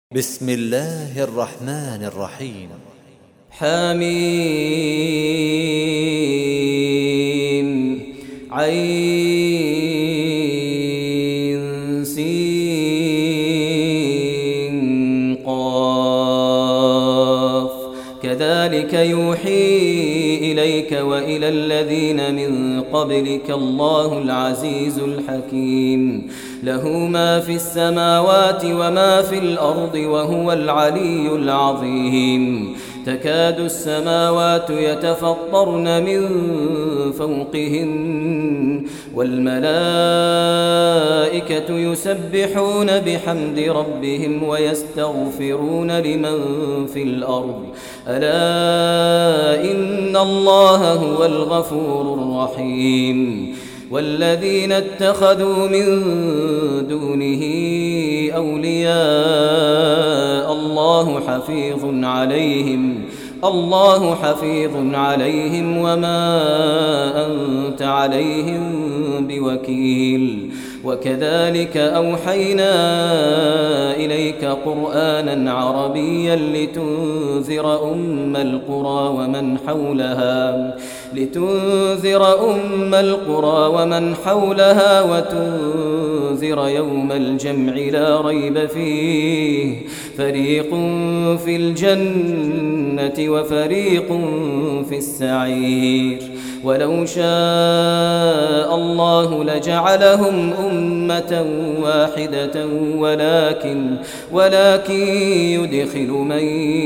بسم الله الرحمن الرحيم. حميم عين سين قاف كذلك يوحي إليك وإلى الذين من قبلك الله العزيز الحكيم له ما في السماوات وما في الأرض وهو العلي العظيم تكاد السماوات يتفطرن من فوقهن والملائكة يسبحون بحمد ربهم ويستغفرون لمن في الأرض ألا إن الله هو الغفور الرحيم والذين اتخذوا من دونه أولياء الله حفيظ عليهم وما أنت عليهم بوكيل وكذلك أوحينا إليك قرآنا عربيا لتنذر أم القرى ومن حولها وتنذر يوم الجمع لا ريب فيه فريق في الجنة وفريق في السعير ولو شاء الله لجعلهم أمة واحدة ولكن يدخل من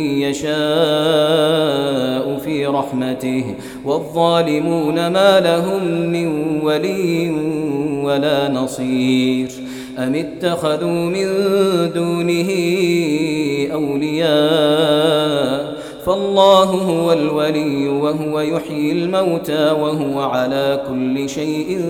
يشاء في رحمته والظالمون ما لهم من ولي ولا نصير أم اتخذوا من دونه أولياء فالله هو الولي وهو يحيي الموتى وهو على كل شيء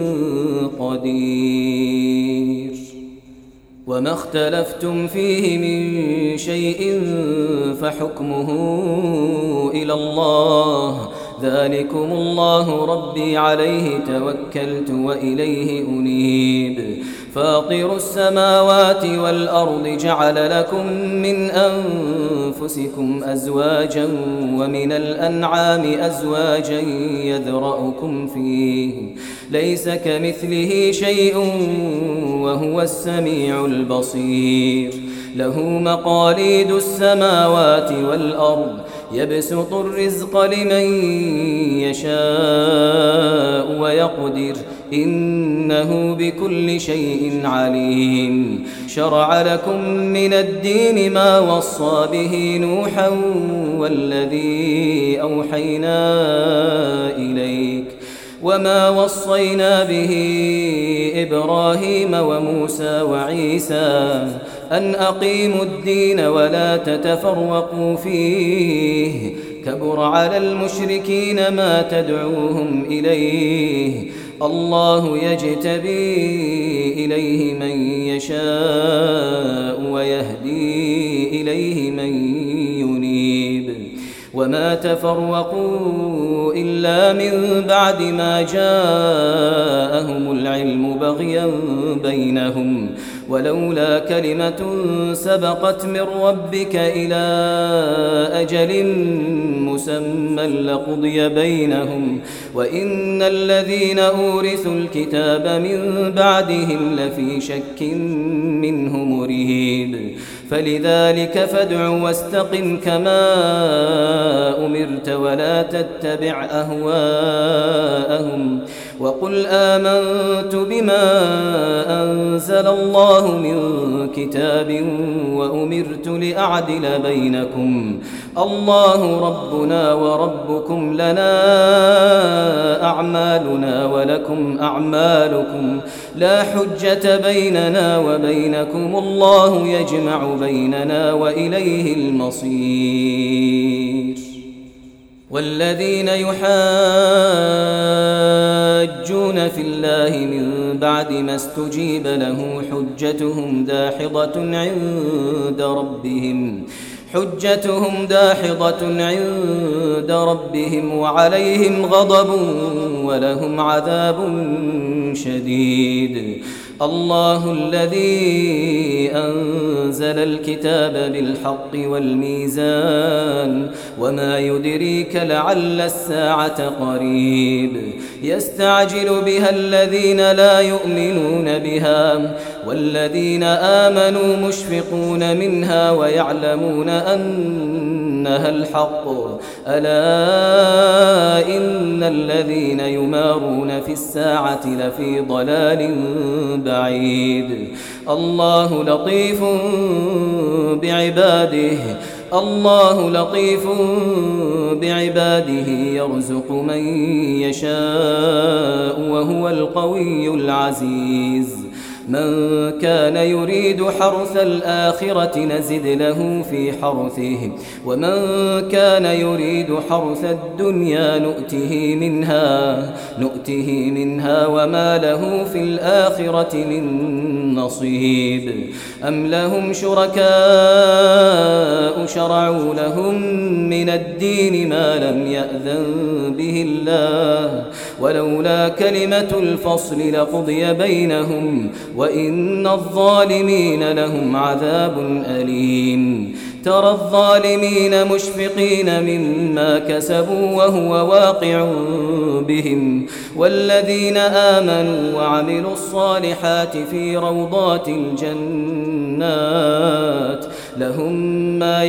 قدير وما اختلفتم فيه من شيء فحكمه إلى الله ذلكم الله ربي عليه توكلت وإليه أنيب فاطر السماوات والأرض جعل لكم من أنفسكم أزواجا ومن الأنعام أزواجا يذرأكم فيه ليس كمثله شيء وهو السميع البصير له مقاليد السماوات والأرض يبسط الرزق لمن يشاء ويقدر إنه بكل شيء عليم شرع لكم من الدين ما وصى به نوحا والذي أوحينا إليك وما وصينا به إبراهيم وموسى وعيسى أن أقيموا الدين ولا تتفرقوا فيه كبر على المشركين ما تدعوهم إليه الله يجتبي إليه من يشاء ويهدي إليه من ينيب وما تفرقوا إلا من بعد ما جاءهم العلم بغيا بينهم ولولا كلمة سبقت من ربك إلى أجل مسمى لقضي بينهم وإن الذين أورثوا الكتاب من بعدهم لفي شك منه مريب فلذلك فادع واستقم كما أمرت ولا تتبع أهواءهم وقل آمنت بما أنزل الله من كتاب وأمرت لأعدل بينكم الله ربنا وربكم لنا أعمالنا ولكم أعمالكم لا حجة بيننا وبينكم الله يجمع بيننا وإليه المصير والذين يحاجون في الله من بعد ما استجيب له حجتهم داحضة عند ربهم وعليهم غضب ولهم عذاب شديد الله الذي أنزل الكتاب بالحق والميزان وما يدريك لعل الساعة قريب يستعجل بها الذين لا يؤمنون بها والذين آمنوا مشفقون منها ويعلمون أنها الحق ألا إن الذين يمارون في الساعة لفي ضلال بعيد الله لطيف بعباده يرزق من يشاء وهو القوي العزيز من كان يريد حرث الآخرة نزد له في حرثه ومن كان يريد حرث الدنيا نؤته منها وما له في الآخرة من نصيب أم لهم شركاء شرعوا لهم من الدين ما لم يأذن به الله ولولا كلمة الفصل لقضي بينهم وإن الظالمين لهم عذاب أليم ترى الظالمين مشفقين مما كسبوا وهو واقع بهم والذين آمنوا وعملوا الصالحات في روضات الجنات لهم ما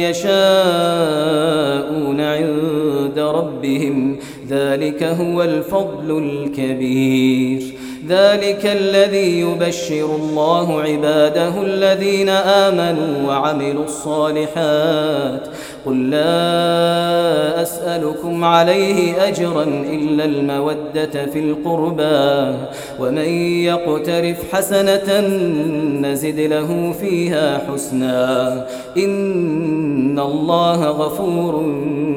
يشاءون عند ربهم ذلك هو الفضل الكبير ذلك الذي يبشر الله عباده الذين آمنوا وعملوا الصالحات قل لا أسألكم عليه أجرا إلا المودة في القربى ومن يقترف حسنة نزد له فيها حسنا إن الله غفور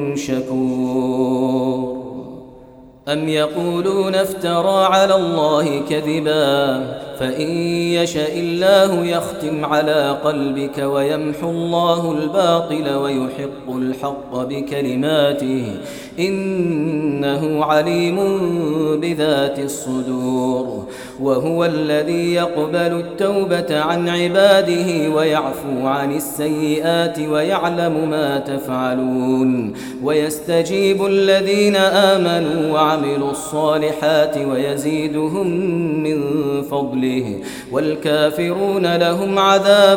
شكور أم يقولون افترى على الله كذبا فإن يشاء الله يختم على قلبك ويمحو الله الباطل ويحق الحق بكلماته إنه عليم بذات الصدور وهو الذي يقبل التوبة عن عباده ويعفو عن السيئات ويعلم ما تفعلون ويستجيب الذين آمنوا وعملوا الصالحات ويزيدهم من فضله والكافرون لهم عذاب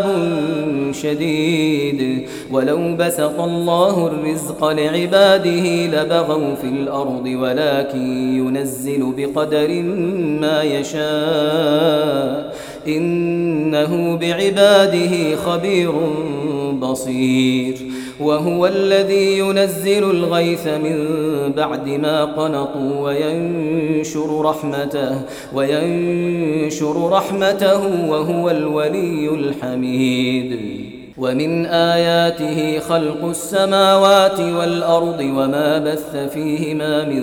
شديد ولو بسط الله الرزق لعباده لبغوا في الأرض ولكن ينزل بقدر ما يشاء إنه بعباده خبير بصير وهو الذي ينزل الغيث من بعد ما قنطوا وينشر رحمته وهو الولي الحميد ومن آياته خلق السماوات والأرض وما بث فيهما من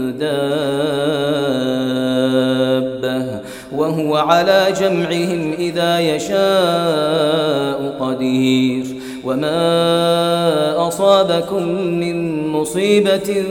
دابة وهو على جمعهم إذا يشاء قدير وما أصابكم من مصيبة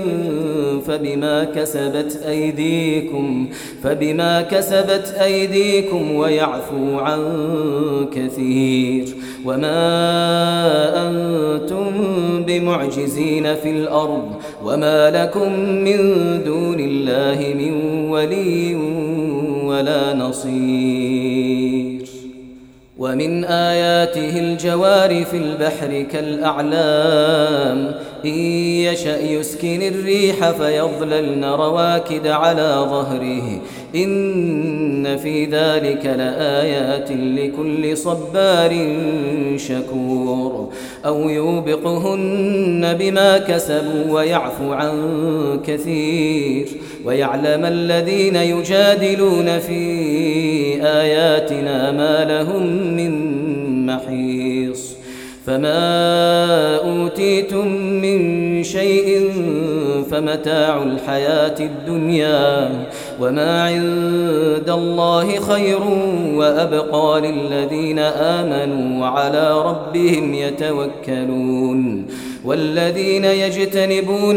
فبما كسبت أيديكم ويعفو عن كثير وما أنتم بمعجزين في الأرض وما لكم من دون الله من ولي ولا نصير ومن آياته الجوار في البحر كالأعلام إن يشأ يسكن الريح فيظللن رواكد على ظهره إن في ذلك لآيات لكل صبار شكور أو يوبقهن بما كسبوا ويعفو عن كثير ويعلم الذين يجادلون في آياتنا ما لهم من محيص فما أوتيتم من شيء فمتاع الحياة الدنيا وما عند الله خير وأبقى للذين آمنوا وعلى ربهم يتوكلون والذين يجتنبون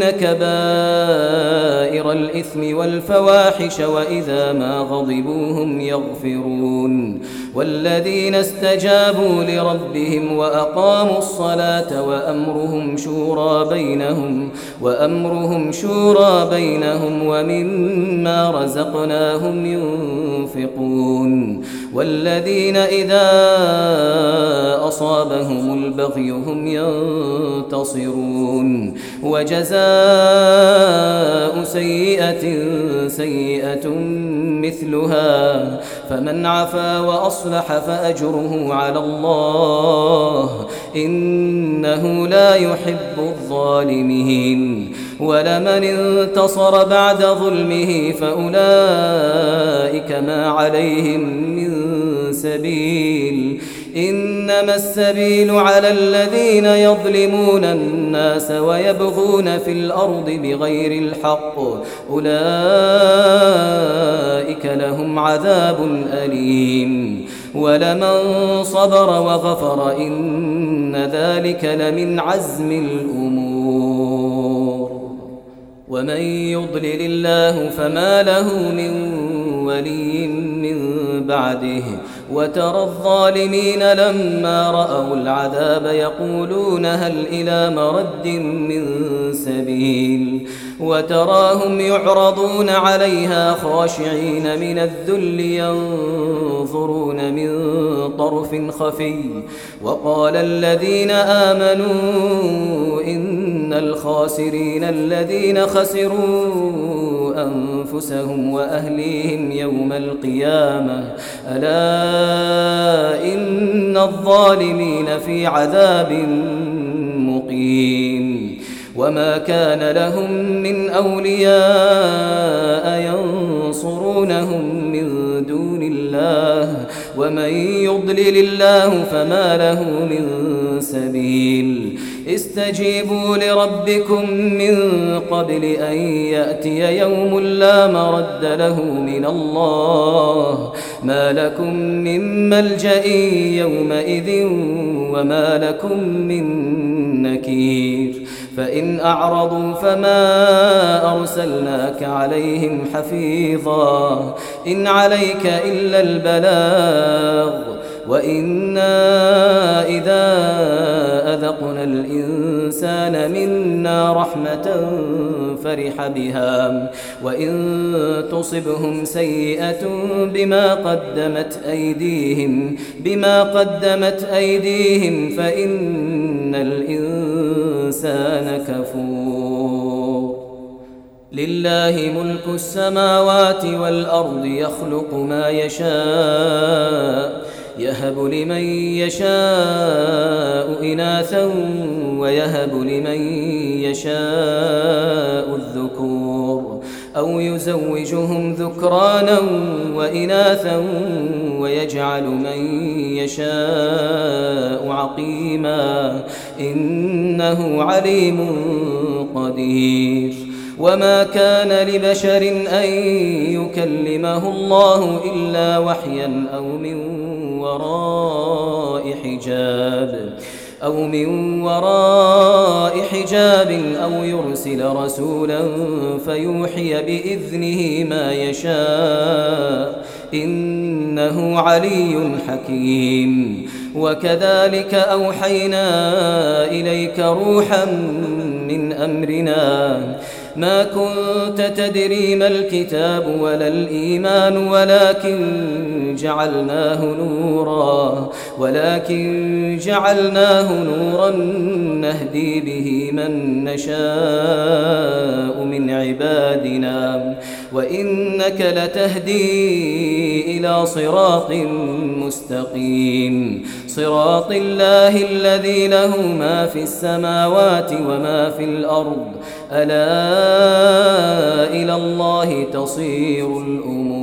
كبائر الإثم والفواحش وإذا ما غضبوا هم يغفرون والذين استجابوا لربهم وأقاموا الصلاة وأمرهم شورى بينهم ومما رزقناهم ينفقون والذين إذا أصابهم البغي هم ينتصرون وجزاء سيئة مثلها فمن عفا وأصلح فأجره على الله إنه لا يحب الظالمين ولمن انتصر بعد ظلمه فأولئك ما عليهم من سبيل إنما السبيل على الذين يظلمون الناس ويبغون في الأرض بغير الحق أولئك لهم عذاب أليم ولمن صبر وغفر إن ذلك لمن عزم الأمور ومن يضلل الله فما له من ولي من بعده وترى الظالمين لما رأوا العذاب يقولون هل إلى مرد من سبيل وتراهم يعرضون عليها خاشعين من الذل ينظرون من طرف خفي وقال الذين آمنوا إن الخاسرين الذين خسروا أنفسهم وأهليهم يوم القيامة ألا إن الظالمين في عذاب مقيم وما كان لهم من أولياء ينصرونهم من دون الله ومن يضلل الله فما له من سبيل استجيبوا لربكم من قبل أن يأتي يوم لا مرد له من الله ما لكم من ملجأ يومئذ وما لكم من نكير فإن أعرضوا فما أرسلناك عليهم حفيظا إن عليك إلا البلاغ وإنا إذا أذقنا الإنسان منا رحمة فرح بها وإن تصبهم سيئة بما قدمت أيديهم فإن الإنسان كفور لله ملك السماوات والأرض يخلق ما يشاء يهب لمن يشاء إناثا ويهب لمن يشاء الذكور أو يزوجهم ذكرانا وإناثا ويجعل من يشاء عقيما إنه عليم قدير وما كان لبشر أن يكلمه الله إلا وحيا أو من وراء حجاب أو يرسل رسولا فيوحي بإذنه ما يشاء إنه علي حكيم وكذلك أوحينا إليك روحا من أمرنا ما كنت تدري ما الكتاب ولا الإيمان ولكن جعلناه نورا نهدي به من نشاء من عبادنا وإنك لتهدي إلى صراط مستقيم صراط الله الذي له ما في السماوات وما في الأرض ألا إلى الله تصير الأمور